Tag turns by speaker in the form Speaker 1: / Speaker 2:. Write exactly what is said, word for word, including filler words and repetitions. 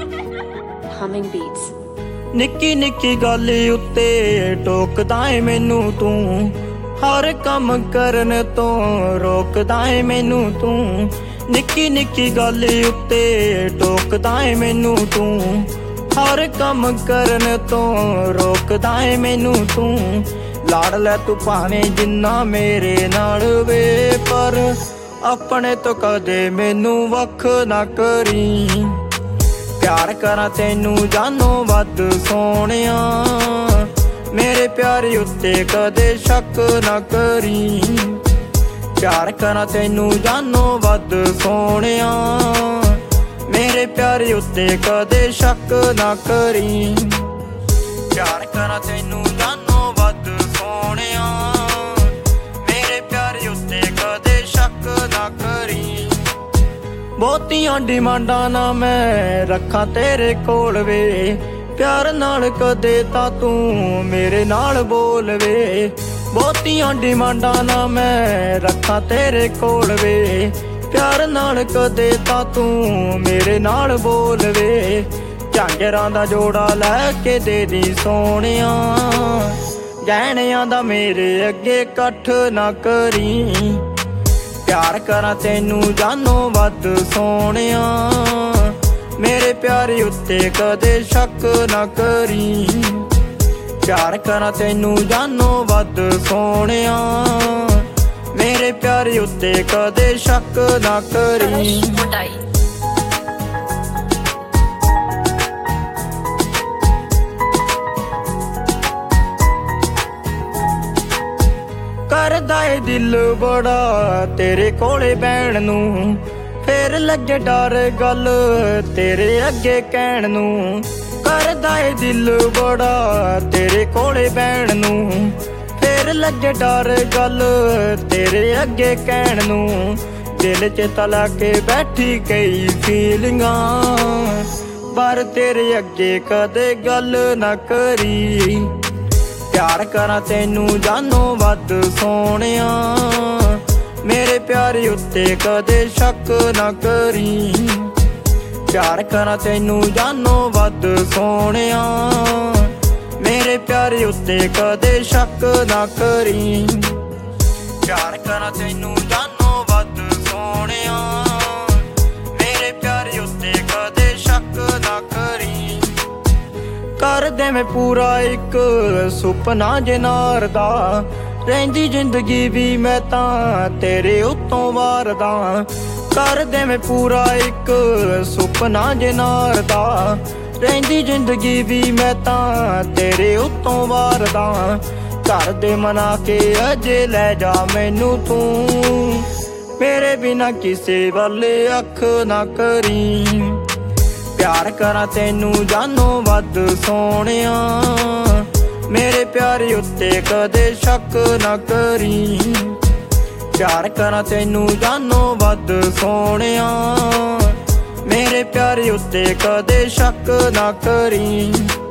Speaker 1: Humming beats.
Speaker 2: ਨਿੱਕੀ ਨਿੱਕੀ ਗੱਲ ਉੱਤੇ ਟੋਕਦਾ ਏ ਮੈਨੂੰ ਤੂੰ, ਹਰ ਕੰਮ ਕਰਨ ਤੋਂ ਰੋਕਦਾ ਏ ਮੈਨੂੰ ਤੂੰ। ਨਿੱਕੀ ਨਿੱਕੀ ਗੱਲ ਉੱਤੇ ਟੋਕਦਾ ਏ ਮੈਨੂੰ ਤੂੰ, ਹਰ ਕੰਮ ਕਰਨ ਤੋਂ ਰੋਕਦਾ ਏ ਮੈਨੂੰ ਤੂੰ। ਲਾੜ ਲੈ ਤੂੰ ਭਾਵੇਂ ਜਿੰਨਾ ਮੇਰੇ ਨਾਲ ਵੇ, ਪਰ ਆਪਣੇ ਤੋਂ ਕਦੇ ਮੈਨੂੰ ਵੱਖ ਨਾ ਕਰੀ। ਪਿਆਰ ਕਰਾਂ ਤੈਨੂੰ ਜਾਨੋਂ ਵੱਧ ਸੋਹਣਿਆ, ਮੇਰੇ ਪਿਆਰ ਉੱਤੇ ਕਦੇ ਸ਼ੱਕ ਨਾ ਕਰੀ। ਪਿਆਰ ਕਰਾਂ ਤੈਨੂੰ ਜਾਨੋਂ ਵੱਧ ਸੋਹਣਿਆ, ਮੇਰੇ ਪਿਆਰ ਉੱਤੇ ਕਦੇ ਸ਼ੱਕ ਨਾ ਕਰੀ। ਪਿਆਰ ਕਰਾਂ ਤੈਨੂੰ ਜਾਨੋਂ ਵੱਧ ਸੋਹਣਿਆ, ਮੇਰੇ ਪਿਆਰ ਉੱਤੇ ਕਦੇ ਸ਼ੱਕ ਨਾ ਕਰੀ। ਬਹੁਤੀਆਂ ਡਿਮਾਂਡਾਂ ਨਾ ਮੈਂ ਰੱਖਾਂ ਤੇਰੇ ਕੋਲ ਵੇ, ਪਿਆਰ ਨਾਲ ਕਦੇ ਤਾਂ ਤੂੰ ਮੇਰੇ ਨਾਲ ਬੋਲ ਵੇ। ਬਹੁਤੀਆਂ ਡਿਮਾਂਡਾਂ ਨਾ ਮੈਂ ਰੱਖਾਂ ਤੇਰੇ ਕੋਲ ਵੇ, ਪਿਆਰ ਨਾਲ ਕਦੇ ਤਾਂ ਤੂੰ ਮੇਰੇ ਨਾਲ ਬੋਲ ਵੇ। ਝਾਂਜਰਾਂ ਦਾ ਜੋੜਾ ਲੈ ਕੇ ਦੇ ਦੀ ਸੋਹਣਿਆ, ਗਹਿਣਿਆਂ ਦਾ ਮੇਰੇ ਅੱਗੇ ਇਕੱਠ ਨਾ ਕਰੀ। ਪਿਆਰ ਕਰਾਂ ਤੈਨੂੰ ਜਾਨੋਂ ਵੱਧ ਸੋਹਣਿਆ, ਮੇਰੇ ਪਿਆਰ ਉੱਤੇ ਕਦੇ ਸ਼ੱਕ ਨਾ ਕਰੀ। ਪਿਆਰ ਕਰਾਂ ਤੈਨੂੰ ਜਾਨੋਂ ਵੱਧ ਸੋਹਣਿਆ, ਮੇਰੇ ਪਿਆਰ ਉੱਤੇ ਕਦੇ ਸ਼ੱਕ ਨਾ ਕਰੀ। ਕਰਦਾ ਏ ਦਿਲ ਬੜਾ ਤੇਰੇ ਕੋਲੇ ਬਹਿਣ ਨੂੰ, ਫੇਰ ਲੱਗੇ ਡਰ ਗੱਲ ਤੇਰੇ ਅੱਗੇ ਕਹਿਣ ਨੂੰ। ਕਰਦਾ ਏ ਦਿਲ ਬੜਾ ਤੇਰੇ ਕੋਲੇ ਬਹਿਣ ਨੂੰ, ਫੇਰ ਲੱਗੇ ਡਰ ਗੱਲ ਤੇਰੇ ਅੱਗੇ ਕਹਿਣ ਨੂੰ। ਦਿਲ ਚ ਤਲਾ ਕੇ ਬੈਠੀ ਕਈ ਫੀਲਿੰਗਾਂ, ਪਰ ਤੇਰੇ ਅੱਗੇ ਕਦੇ ਗੱਲ ਨਾ ਕਰੀ। ਪਿਆਰ ਕਰਾਂ ਤੈਨੂੰ ਜਾਨੋਂ ਵੱਧ ਸੋਹਣਿਆ, ਮੇਰੇ ਪਿਆਰ ਉੱਤੇ ਕਦੇ ਸ਼ੱਕ ਨਾ ਕਰੀ। ਪਿਆਰ ਕਰਾਂ ਤੈਨੂੰ ਜਾਨੋਂ ਵੱਧ ਸੋਹਣਿਆ, ਮੇਰੇ ਪਿਆਰ ਉੱਤੇ ਕਦੇ ਸ਼ੱਕ ਨਾ ਕਰੀ। ਪਿਆਰ ਕਰਾਂ ਤੈਨੂੰ ਜਾਨੋਂ ਵੱਧ ਸੋਹਣਿਆ, ਮੇਰੇ ਪਿਆਰ ਉੱਤੇ ਕਦੇ ਸ਼ੱਕ ਨਾ ਕਰੀ। ਕਰ ਦੇਵੇਂ ਪੂਰਾ ਇੱਕ ਸੁਪਨਾ ਜਨਾਰ ਦਾ, ਰਹਿੰਦੀ ਜ਼ਿੰਦਗੀ ਵੀ ਮੈਂ ਤਾਂ ਤੇਰੇ ਉੱਤੋਂ ਵਾਰਦਾ। ਕਰ ਦੇਵੇਂ ਪੂਰਾ ਇੱਕ ਸੁਪਨਾ ਜਨਾਰ ਦਾ, ਰਹਿੰਦੀ ਜ਼ਿੰਦਗੀ ਵੀ ਮੈਂ ਤਾਂ ਤੇਰੇ ਉੱਤੋਂ ਵਾਰਦਾ। ਘਰ ਦੇ ਮਨਾ ਕੇ ਅਜੇ ਲੈ ਜਾ ਮੈਨੂੰ ਤੂੰ, ਮੇਰੇ ਬਿਨਾ ਕਿਸੇ ਵੱਲ ਅੱਖ ਨਾ ਕਰੀ। ਪਿਆਰ ਕਰਾਂ ਤੈਨੂੰ ਜਾਨੋਂ ਵੱਧ ਸੋਹਣਿਆ, ਮੇਰੇ ਪਿਆਰ ਉੱਤੇ ਕਦੇ ਸ਼ੱਕ ਨਾ ਕਰੀ। ਪਿਆਰ ਕਰਾਂ ਤੈਨੂੰ ਜਾਨੋਂ ਵੱਧ ਸੋਹਣਿਆ, ਮੇਰੇ ਪਿਆਰ ਉੱਤੇ ਕਦੇ ਸ਼ੱਕ ਨਾ ਕਰੀ।